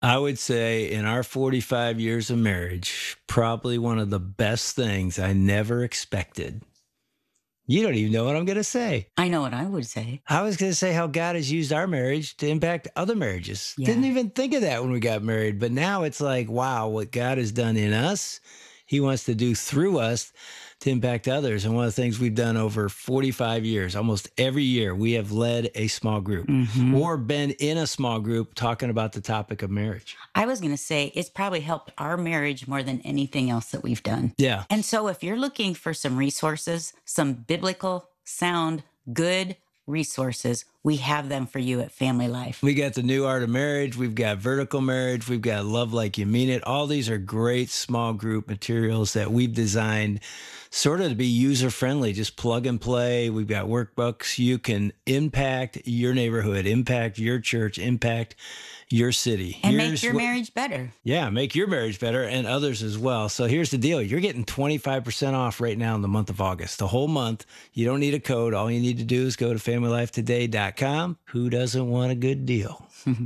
I would say in our 45 years of marriage, probably one of the best things I never expected. You don't even know what I'm going to say. I know what I would say. I was going to say how God has used our marriage to impact other marriages. Yeah. Didn't even think of that when we got married. But now it's like, wow, what God has done in us, he wants to do through us to impact others. And one of the things we've done over 45 years, almost every year, we have led a small group or been in a small group talking about the topic of marriage. I was going to say it's probably helped our marriage more than anything else that we've done. Yeah. And so if you're looking for some resources, some biblical, sound, good resources, we have them for you at Family Life. We got the New Art of Marriage. We've got Vertical Marriage. We've got Love Like You Mean It. All these are great small group materials that we've designed sort of to be user-friendly, just plug and play. We've got workbooks. You can impact your neighborhood, impact your church, impact your city. And make your marriage better. Yeah, make your marriage better and others as well. So here's the deal. You're getting 25% off right now in the month of August, the whole month. You don't need a code. All you need to do is go to familylifetoday.com. Who doesn't want a good deal?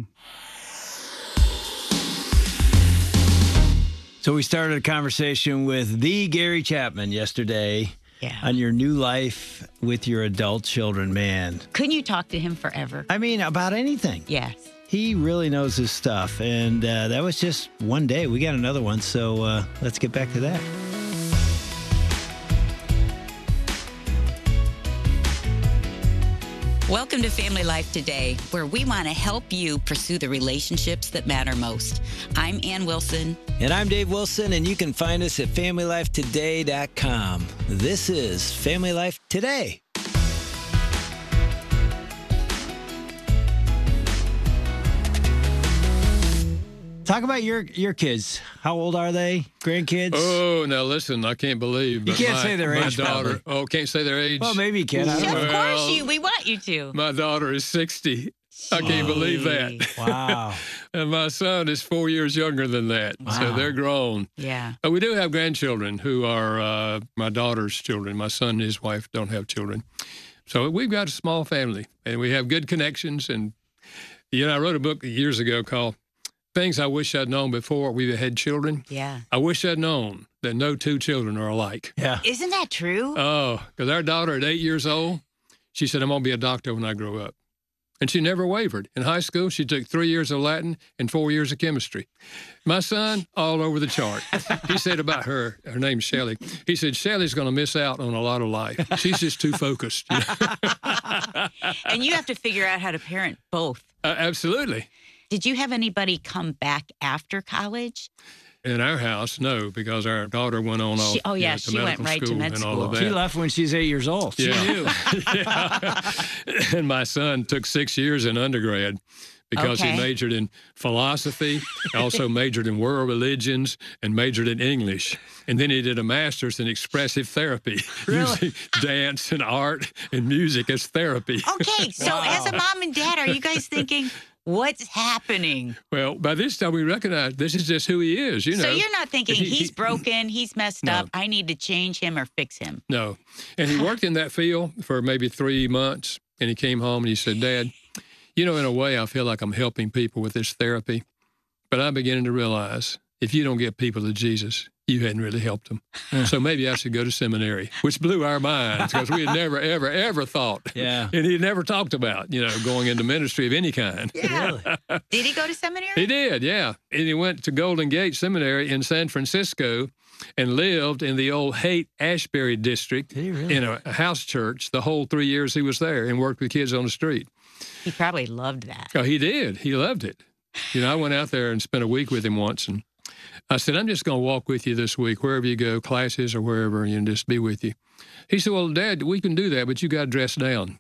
So we started a conversation with the Gary Chapman yesterday on your new life with your adult children, man. Couldn't you talk to him forever? I mean, about anything. Yes. He really knows his stuff. And that was just one day. We got another one. So let's get back to that. Welcome to Family Life Today, where we want to help you pursue the relationships that matter most. I'm Ann Wilson. And I'm Dave Wilson, and you can find us at familylifetoday.com. This is Family Life Today. Talk about your kids. How old are they? Grandkids? Oh, now listen, I can't believe. You can't say their age, My daughter. probably. Oh, can't say their age. Well, maybe you can. I don't Of know. course, we want you to. My daughter is 60. I can't believe that. Wow. And my son is 4 years younger than that. So they're grown. Yeah. But we do have grandchildren who are my daughter's children. My son and his wife don't have children. So we've got a small family, and we have good connections. And, I wrote a book years ago called Things I Wish I'd Known Before We Had Children. Yeah. I wish I'd known that no two children are alike. Yeah. Isn't that true? Oh, because our daughter at 8 years old, she said, I'm going to be a doctor when I grow up. And she never wavered. In high school, she took 3 years of Latin and 4 years of chemistry. My son, all over the chart. He said about her name's Shelley. He said, Shelley's going to miss out on a lot of life. She's just too focused. And you have to figure out how to parent both. Absolutely. Did you have anybody come back after college? In our house, no, because our daughter went on off to she went medical right to school med and all of school. that. She left when she's 8 years old. She knew. Yeah. And my son took 6 years in undergrad because he majored in philosophy, also majored in world religions, and majored in English. And then he did a master's in expressive therapy, using dance and art and music as therapy. Okay, so as a mom and dad, are you guys thinking, what's happening? Well, by this time we recognize this is just who he is, So you're not thinking he's broken, he's messed No. up, I need to change him or fix him. No. And he worked in that field for maybe 3 months, and he came home and he said, Dad, in a way I feel like I'm helping people with this therapy, but I'm beginning to realize if you don't get people to Jesus, you hadn't really helped them. So maybe I should go to seminary, which blew our minds because we had never, ever, ever thought. Yeah. And he never talked about, going into ministry of any kind. Yeah. Did he go to seminary? He did, yeah. And he went to Golden Gate Seminary in San Francisco and lived in the old Haight-Ashbury district in a house church the whole 3 years he was there and worked with kids on the street. He probably loved that. Oh, he did. He loved it. I went out there and spent a week with him once, and I said, I'm just going to walk with you this week, wherever you go, classes or wherever, and just be with you. He said, well, Dad, we can do that, but you got to dress down.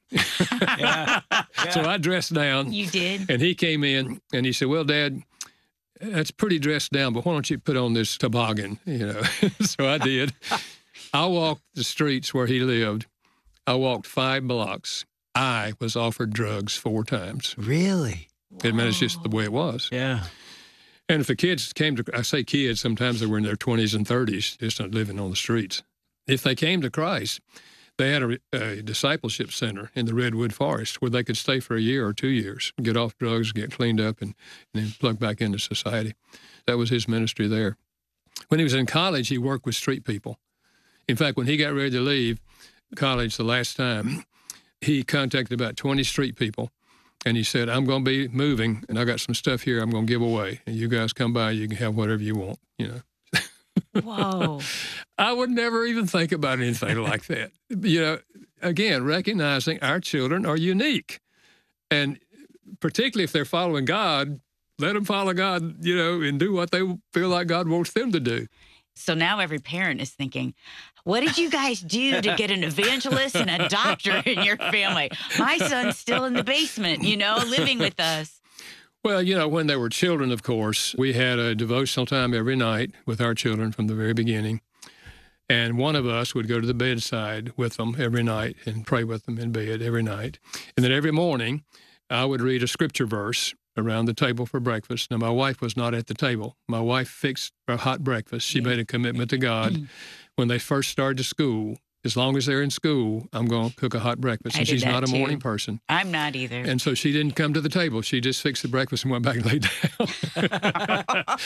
So I dressed down. You did? And he came in, and he said, well, Dad, that's pretty dressed down, but why don't you put on this toboggan, So I did. I walked the streets where he lived. I walked 5 blocks. I was offered drugs 4 times. Really? I mean, it's just the way it was. Yeah. And if the kids I say kids, sometimes they were in their 20s and 30s, just not living on the streets. If they came to Christ, They had a discipleship center in the Redwood Forest where they could stay for a year or 2 years, get off drugs, get cleaned up, and then plug back into society. That was his ministry there. When he was in college, he worked with street people. In fact, when he got ready to leave college the last time, he contacted about 20 street people, and he said, I'm going to be moving, and I got some stuff here I'm going to give away. And you guys come by, you can have whatever you want, you know. Whoa. I would never even think about anything like that. You know, again, recognizing our children are unique. And particularly if they're following God, let them follow God, you know, and do what they feel like God wants them to do. So now every parent is thinking, what did you guys do to get an evangelist and a doctor in your family? My son's still in the basement, you know, living with us. Well, you know, when they were children, of course, we had a devotional time every night with our children from the very beginning. And one of us would go to the bedside with them every night and pray with them in bed every night. And then every morning, I would read a scripture verse around the table for breakfast. Now, my wife was not at the table. My wife fixed a hot breakfast. She made a commitment to God. When they first started to school, as long as they're in school, I'm going to cook a hot breakfast. And she's not a morning person. I'm not either. And so she didn't come to the table. She just fixed the breakfast and went back and laid down.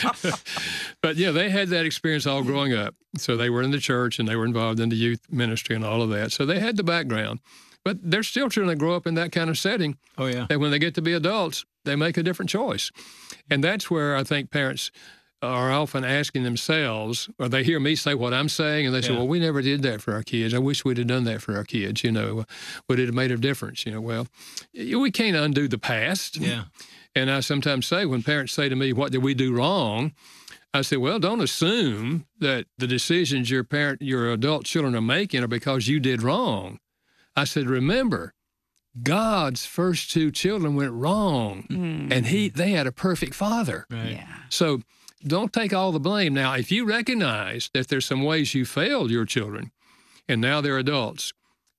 But, yeah, they had that experience all growing up. So they were in the church and they were involved in the youth ministry and all of that. So they had the background. But they're still children that grow up in that kind of setting. Oh, yeah. And when they get to be adults, they make a different choice. And that's where I think parents are often asking themselves, or they hear me say what I'm saying, and they say, well, we never did that for our kids. I wish we'd have done that for our kids, you know. Would it have made a difference? You know, well, we can't undo the past. Yeah. And I sometimes say, when parents say to me, what did we do wrong? I say, well, don't assume that the decisions your adult children are making are because you did wrong. I said, remember, God's first two children went wrong, and they had a perfect father. Right. Yeah. So don't take all the blame. Now, if you recognize that there's some ways you failed your children, and now they're adults,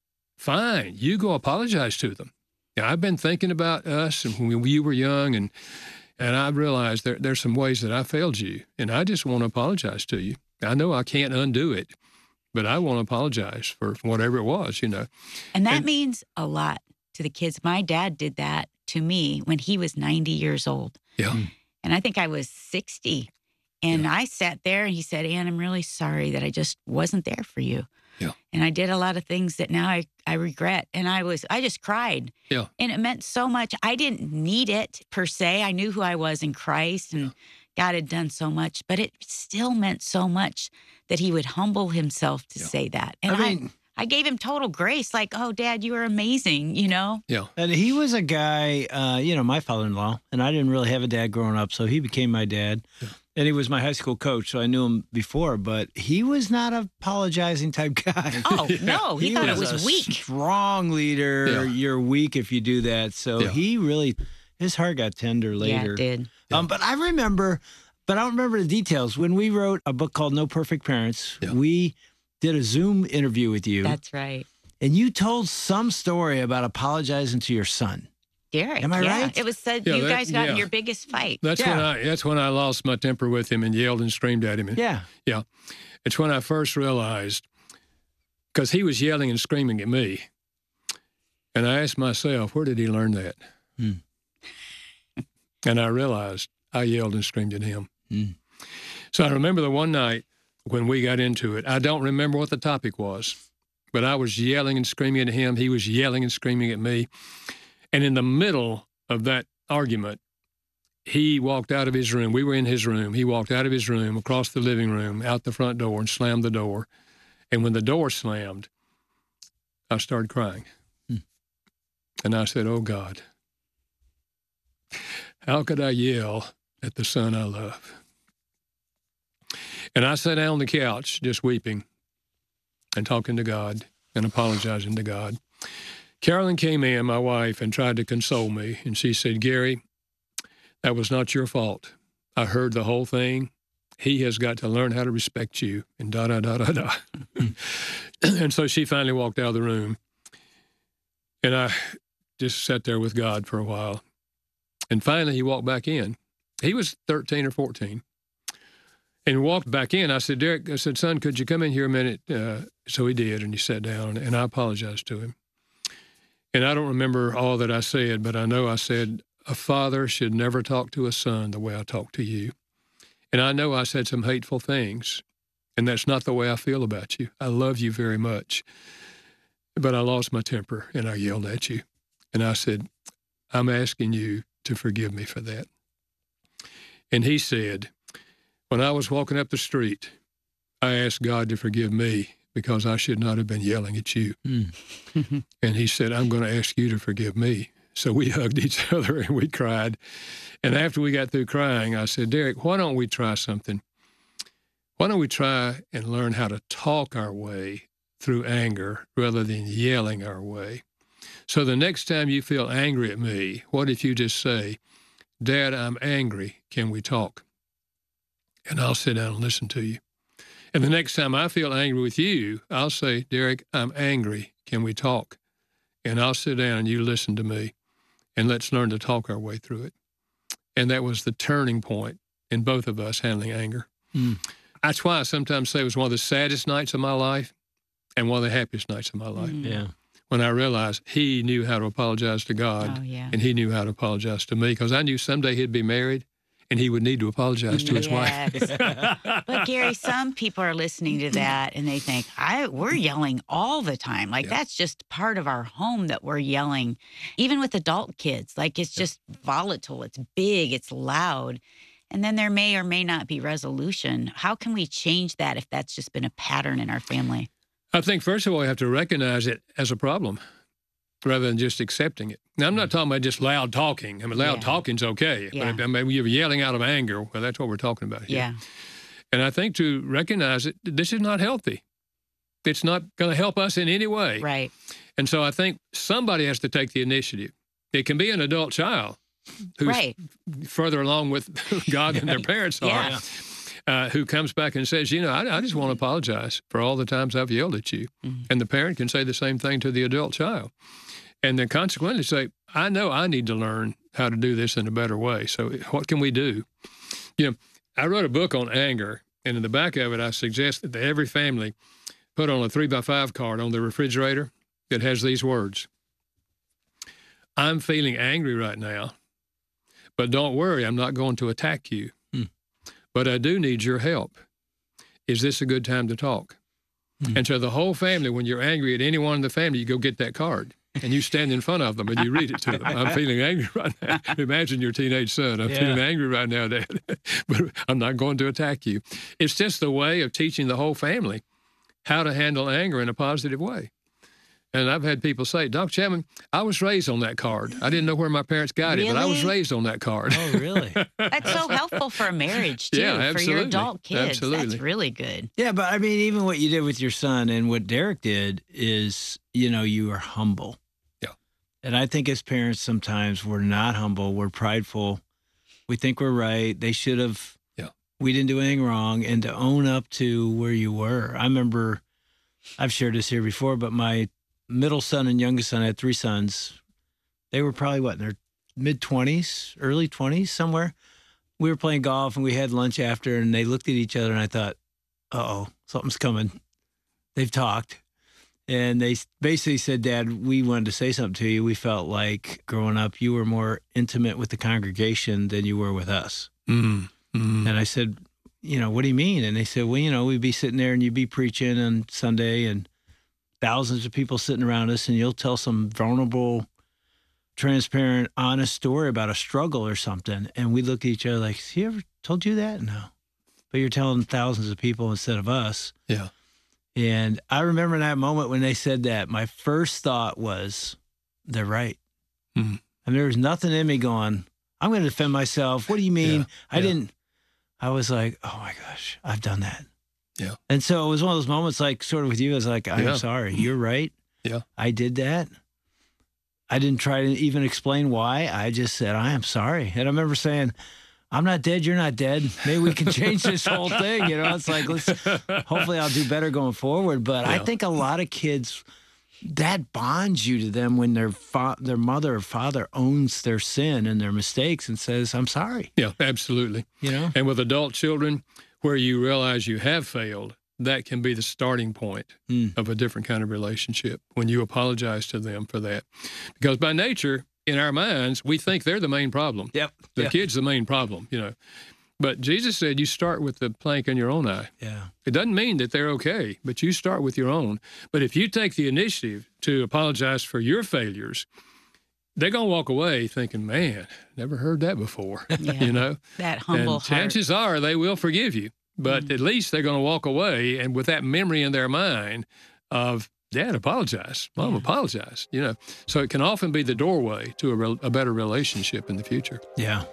fine, you go apologize to them. Now, I've been thinking about us and when you were young, and I realized there's some ways that I failed you, and I just want to apologize to you. I know I can't undo it, but I want to apologize for whatever it was, you know. And that means a lot to the kids. My dad did that to me when he was 90 years old. Yeah. And I think I was 60. And I sat there and he said, Ann, I'm really sorry that I just wasn't there for you. Yeah. And I did a lot of things that now I regret. And I just cried. Yeah. And it meant so much. I didn't need it per se. I knew who I was in Christ and God had done so much, but it still meant so much that he would humble himself to say that. And I gave him total grace, like, oh, Dad, you are amazing, you know? Yeah. And he was a guy, my father-in-law, and I didn't really have a dad growing up, so he became my dad. Yeah. And he was my high school coach, so I knew him before, but he was not a apologizing type guy. Oh, no, he thought it was weak. Strong leader. Yeah. You're weak if you do that. So he really, his heart got tender later. Yeah, it did. But I remember, but I don't remember the details. When we wrote a book called No Perfect Parents, we did a Zoom interview with you. That's right. And you told some story about apologizing to your son. Derek, am I right? It was said you guys got in your biggest fight. That's when I lost my temper with him and yelled and screamed at him. And, yeah. It's when I first realized, because he was yelling and screaming at me. And I asked myself, where did he learn that? And I realized I yelled and screamed at him. So I remember the one night when we got into it. I don't remember what the topic was, but I was yelling and screaming at him. He was yelling and screaming at me. And in the middle of that argument, he walked out of his room. We were in his room. He walked out of his room, across the living room, out the front door, and slammed the door. And when the door slammed, I started crying. And I said, oh, God, how could I yell at the son I love? And I sat down on the couch just weeping and talking to God and apologizing to God. Carolyn came in, my wife, and tried to console me. And she said, Gary, that was not your fault. I heard the whole thing. He has got to learn how to respect you, and da-da-da-da-da. And so she finally walked out of the room. And I just sat there with God for a while. And finally, he walked back in. He was 13 or 14. and walked back in. I said, Derek, I said, son, could you come in here a minute? So he did, and he sat down, and I apologized to him. And I don't remember all that I said, but I know I said, a father should never talk to a son the way I talk to you. And I know I said some hateful things, and that's not the way I feel about you. I love you very much. But I lost my temper, and I yelled at you. And I said, I'm asking you to forgive me for that. And he said, when I was walking up the street, I asked God to forgive me because I should not have been yelling at you. And he said, I'm going to ask you to forgive me. So we hugged each other and we cried. And after we got through crying, I said, Derek, why don't we try something? Why don't we try and learn how to talk our way through anger rather than yelling our way? So the next time you feel angry at me, what if you just say, Dad, I'm angry. Can we talk? And I'll sit down and listen to you. And the next time I feel angry with you, I'll say, Derek, I'm angry. Can we talk? And I'll sit down and you listen to me, and let's learn to talk our way through it. And that was the turning point in both of us handling anger. That's why I sometimes say it was one of the saddest nights of my life and one of the happiest nights of my life. Yeah. When I realized he knew how to apologize to God, and he knew how to apologize to me, because I knew someday he'd be married and he would need to apologize to his wife. But Gary, some people are listening to that and they think, we're yelling all the time. Like that's just part of our home that we're yelling, even with adult kids. Like it's just volatile, it's big, it's loud. And then there may or may not be resolution. How can we change that if that's just been a pattern in our family? I think, first of all, we have to recognize it as a problem rather than just accepting it. Now, I'm not talking about just loud talking. I mean, loud talking's okay. But I mean, you're yelling out of anger. Well, that's what we're talking about here. Yeah. And I think to recognize it, this is not healthy. It's not going to help us in any way. Right. And so I think somebody has to take the initiative. It can be an adult child who's further along with God than their parents are. Who comes back and says, I just want to apologize for all the times I've yelled at you. And the parent can say the same thing to the adult child. And then consequently say, I know I need to learn how to do this in a better way. So what can we do? I wrote a book on anger, and in the back of it, I suggest that every family put on a 3x5 card on the refrigerator that has these words. I'm feeling angry right now, but don't worry, I'm not going to attack you. But I do need your help. Is this a good time to talk? And so the whole family, when you're angry at anyone in the family, you go get that card and you stand in front of them and you read it to them. I'm feeling angry right now. Imagine your teenage son. I'm feeling angry right now, Dad, but I'm not going to attack you. It's just the way of teaching the whole family how to handle anger in a positive way. And I've had people say, Doc Chapman, I was raised on that card. I didn't know where my parents got it, but I was raised on that card. Oh, really? That's so helpful for a marriage, too, for your adult kids. Absolutely. That's really good. Yeah, but I mean, even what you did with your son and what Derek did is, you are humble. Yeah. And I think as parents, sometimes we're not humble. We're prideful. We think we're right. They should have. Yeah. We didn't do anything wrong. And to own up to where you were. I remember, I've shared this here before, but my middle son and youngest son, I had 3 sons. They were probably, in their mid-20s, early 20s, somewhere. We were playing golf, and we had lunch after, and they looked at each other, and I thought, uh-oh, something's coming. They've talked. And they basically said, Dad, we wanted to say something to you. We felt like growing up, you were more intimate with the congregation than you were with us. And I said, what do you mean? And they said, well, we'd be sitting there, and you'd be preaching on Sunday, and thousands of people sitting around us, and you'll tell some vulnerable, transparent, honest story about a struggle or something. And we look at each other like, has he ever told you that? No. But you're telling thousands of people instead of us. Yeah. And I remember that moment when they said that, my first thought was, they're right. And there was nothing in me going, I'm going to defend myself. What do you mean? I was like, oh my gosh, I've done that. Yeah. And so it was one of those moments, like sort of with you, I was like, I'm sorry. You're right. Yeah. I did that. I didn't try to even explain why. I just said, I am sorry. And I remember saying, I'm not dead. You're not dead. Maybe we can change this whole thing. It's like, hopefully I'll do better going forward. But I think a lot of kids, that bonds you to them when their mother or father owns their sin and their mistakes and says, I'm sorry. Yeah, absolutely. And with adult children, where you realize you have failed, that can be the starting point of a different kind of relationship when you apologize to them for that. Because by nature, in our minds, we think they're the main problem. Yep. The kid's the main problem, you know. But Jesus said you start with the plank in your own eye. Yeah. It doesn't mean that they're okay, but you start with your own. But if you take the initiative to apologize for your failures, they're going to walk away thinking, man, never heard that before, you know? That humble and heart. chances are they will forgive you, but at least they're going to walk away and with that memory in their mind of, Dad, apologize. Mom, apologize, you know? So it can often be the doorway to a better relationship in the future. Yeah.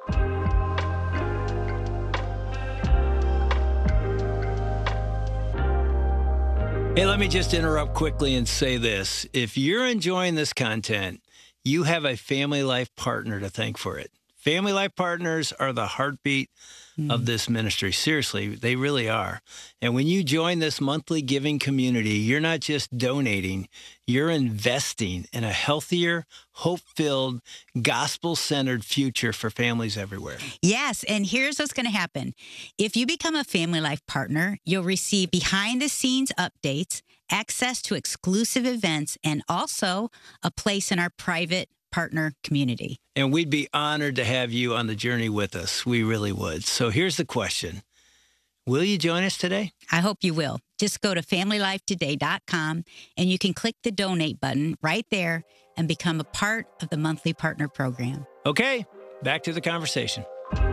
Hey, let me just interrupt quickly and say this. If you're enjoying this content, you have a Family Life partner to thank for it. Family Life partners are the heartbeat of this ministry. Seriously, they really are. And when you join this monthly giving community, you're not just donating, you're investing in a healthier, hope-filled, gospel-centered future for families everywhere. Yes, and here's what's going to happen. If you become a Family Life partner, you'll receive behind-the-scenes updates, access to exclusive events, and also a place in our private partner community. And we'd be honored to have you on the journey with us. We really would. So here's the question. Will you join us today? I hope you will. Just go to FamilyLifeToday.com and you can click the donate button right there and become a part of the monthly partner program. Okay, back to the conversation.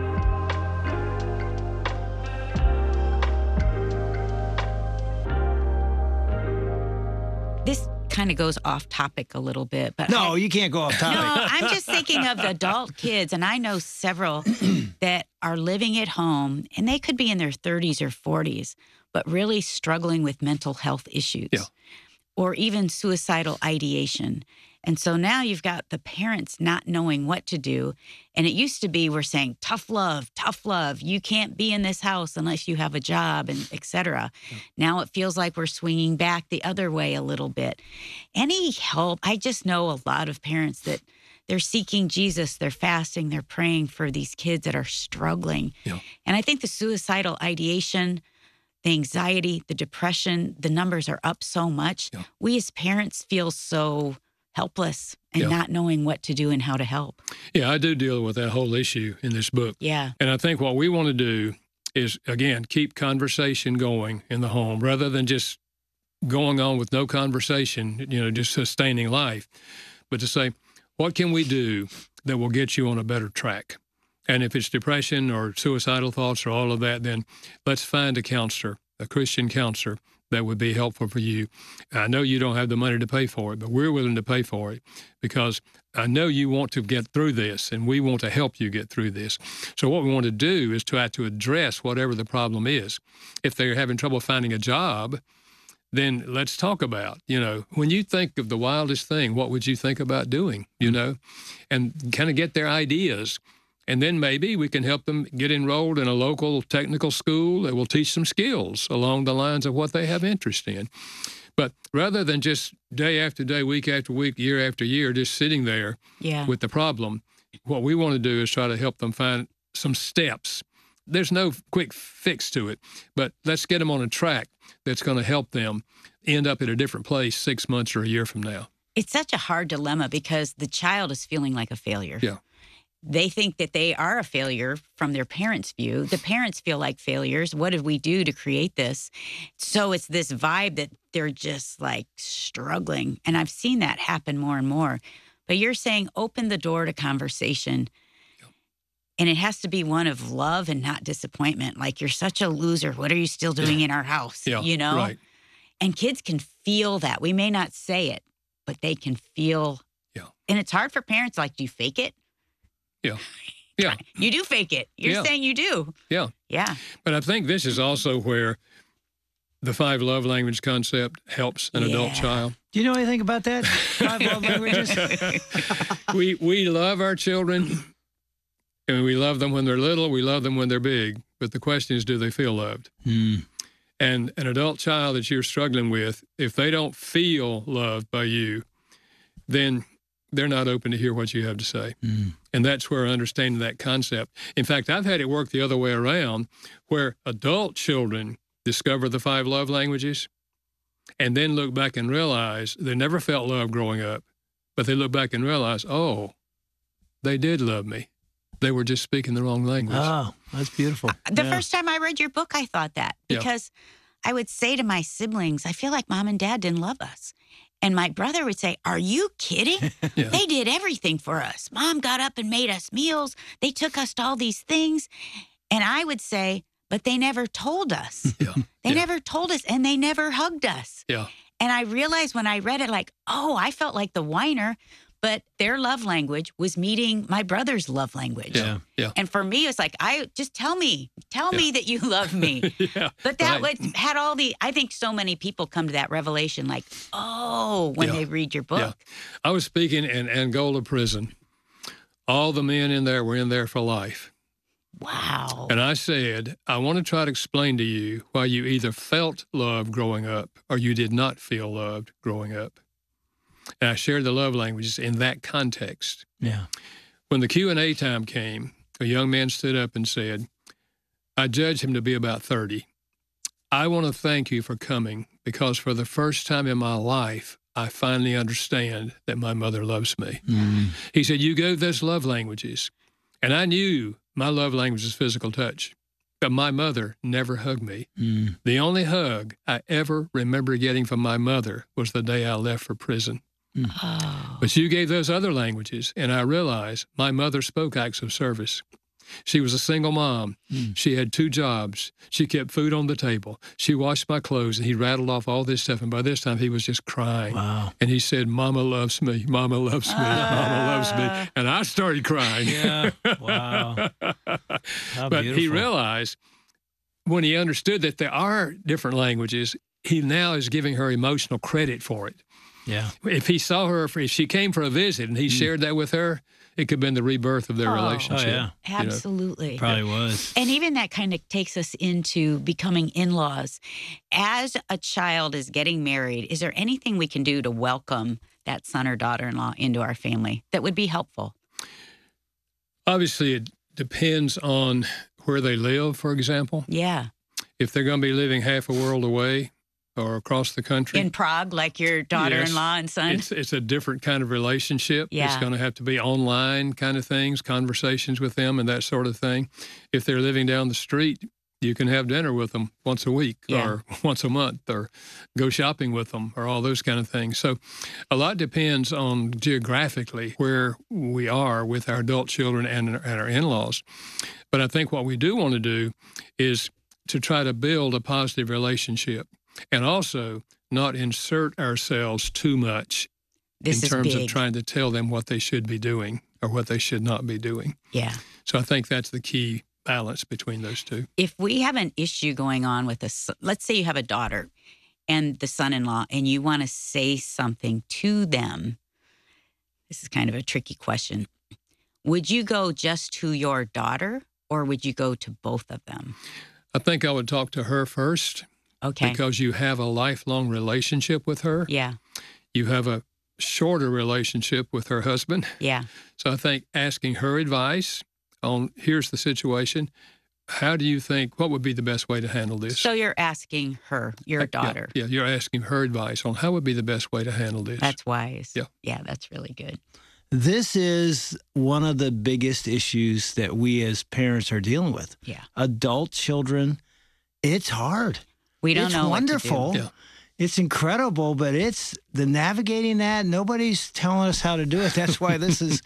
This kind of goes off topic a little bit, but No, you can't go off topic. No, I'm just thinking of the adult kids, and I know several that are living at home, and they could be in their 30s or 40s, but really struggling with mental health issues or even suicidal ideation. And so now you've got the parents not knowing what to do. And it used to be we're saying, tough love, you can't be in this house unless you have a job, and et cetera. Now it feels like we're swinging back the other way a little bit. Any help? I just know a lot of parents that they're seeking Jesus, they're fasting, they're praying for these kids that are struggling. And I think the suicidal ideation, the anxiety, the depression, the numbers are up so much. We as parents feel so helpless and not knowing what to do and how to help. Yeah, I do deal with that whole issue in this book. Yeah. And I think what we want to do is, again, keep conversation going in the home rather than just going on with no conversation, you know, just sustaining life, but to say, what can we do that will get you on a better track? And if it's depression or suicidal thoughts or all of that, then let's find a counselor, a Christian counselor, that would be helpful for you. I know you don't have the money to pay for it, but we're willing to pay for it because I know you want to get through this, and we want to help you get through this. So what we want to do is try to address whatever the problem is. If they're having trouble finding a job, then let's talk about, you know, when you think of the wildest thing, what would you think about doing, you know, and kind of get their ideas. And then maybe we can help them get enrolled in a local technical school that will teach them skills along the lines of what they have interest in. But rather than just day after day, week after week, year after year, just sitting there with the problem, what we want to do is try to help them find some steps. There's no quick fix to it, but let's get them on a track that's going to help them end up at a different place 6 months or a year from now. It's such a hard dilemma because the child is feeling like a failure. Yeah. They think that they are a failure from their parents' view. The parents feel like failures. What did we do to create this? So it's this vibe that they're just like struggling. And I've seen that happen more and more. But you're saying open the door to conversation. And it has to be one of love and not disappointment. Like, you're such a loser. What are you still doing in our house? You know? Right. And kids can feel that. We may not say it, but they can feel. And it's hard for parents. Like, do you fake it? Yeah. You do fake it. You're saying you do. Yeah. But I think this is also where the 5 love language concept helps an adult child. Do you know anything about that? 5 love languages? We love our children, and we love them when they're little. We love them when they're big. But the question is, do they feel loved? And an adult child that you're struggling with, if they don't feel loved by you, then they're not open to hear what you have to say. And that's where understanding that concept. In fact, I've had it work the other way around, where adult children discover the 5 love languages and then look back and realize they never felt love growing up, but they look back and realize, oh, they did love me. They were just speaking the wrong language. Oh, that's beautiful. The first time I read your book, I thought that because I would say to my siblings, I feel like Mom and Dad didn't love us. And my brother would say, are you kidding? They did everything for us. Mom got up and made us meals. They took us to all these things. And I would say, but they never told us. They never told us, and they never hugged us. And I realized when I read it, like, oh, I felt like the whiner, but their love language was meeting my brother's love language. And for me, it's like, just tell me that you love me. But that had all I think so many people come to that revelation, like, oh, when they read your book. I was speaking in Angola prison. All the men in there were in there for life. Wow. And I said, I want to try to explain to you why you either felt love growing up or you did not feel loved growing up. And I shared the love languages in that context. When the Q&A time came, a young man stood up and said, I judge him to be about 30. I want to thank you for coming because for the first time in my life, I finally understand that my mother loves me. He said, you gave those love languages. And I knew my love language is physical touch, but my mother never hugged me. The only hug I ever remember getting from my mother was the day I left for prison. But you gave those other languages, and I realized my mother spoke acts of service. She was a single mom. She had 2 jobs. She kept food on the table. She washed my clothes, and he rattled off all this stuff. And by this time, he was just crying. And he said, Mama loves me. Mama loves me. Mama loves me. And I started crying. Wow. How but beautiful. he realized when he understood that there are different languages, he now is giving her emotional credit for it. If he saw her, if she came for a visit and he shared that with her, it could have been the rebirth of their relationship. Absolutely. Probably was. And even that kind of takes us into becoming in-laws. As a child is getting married, is there anything we can do to welcome that son or daughter-in-law into our family that would be helpful? Obviously, it depends on where they live, for example. If they're going to be living half a world away, or across the country. In Prague, like your daughter-in-law and son? It's a different kind of relationship. It's going to have to be online kind of things, conversations with them and that sort of thing. If they're living down the street, you can have dinner with them once a week or once a month or go shopping with them or all those kind of things. So a lot depends on geographically where we are with our adult children and our in-laws. But I think what we do want to do is to try to build a positive relationship. And also not insert ourselves too much in terms of trying to tell them what they should be doing or what they should not be doing. So I think that's the key balance between those two. If we have an issue going on with let's say you have a daughter and the son-in-law and you want to say something to them, this is kind of a tricky question. Would you go just to your daughter or would you go to both of them? I think I would talk to her first. Because you have a lifelong relationship with her. You have a shorter relationship with her husband. So I think asking her advice on, here's the situation. How do you think, what would be the best way to handle this? So you're asking her, your daughter. You're asking her advice on how would be the best way to handle this. That's wise. Yeah, that's really good. This is one of the biggest issues that we as parents are dealing with. Adult children, it's hard. We don't know wonderful. What to do. It's incredible, but it's the navigating that. Nobody's telling us how to do it. That's why this is,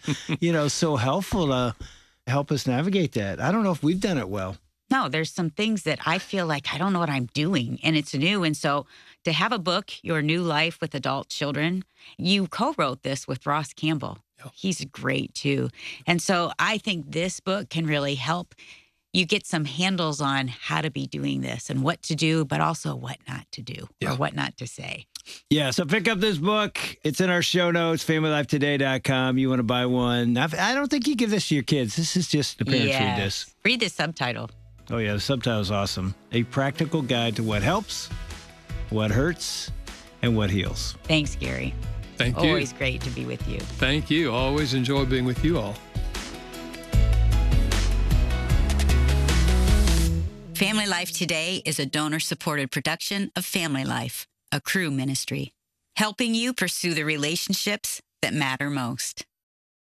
so helpful to help us navigate that. I don't know if we've done it well. No, there's some things that I feel like I don't know what I'm doing, and it's new. And so to have a book, Your New Life with Adult Children, you co-wrote this with Ross Campbell. He's great too. And so I think this book can really help you get some handles on how to be doing this and what to do, but also what not to do or what not to say. So pick up this book. It's in our show notes, familylifetoday.com. You want to buy one. I don't think you give this to your kids. This is just the parents read this. Read the subtitle. Oh, yeah, the subtitle is awesome. A practical guide to what helps, what hurts, and what heals. Thanks, Gary. Thank you. Always great to be with you. Thank you. Always enjoy being with you all. Family Life Today is a donor-supported production of Family Life, a Cru ministry, helping you pursue the relationships that matter most.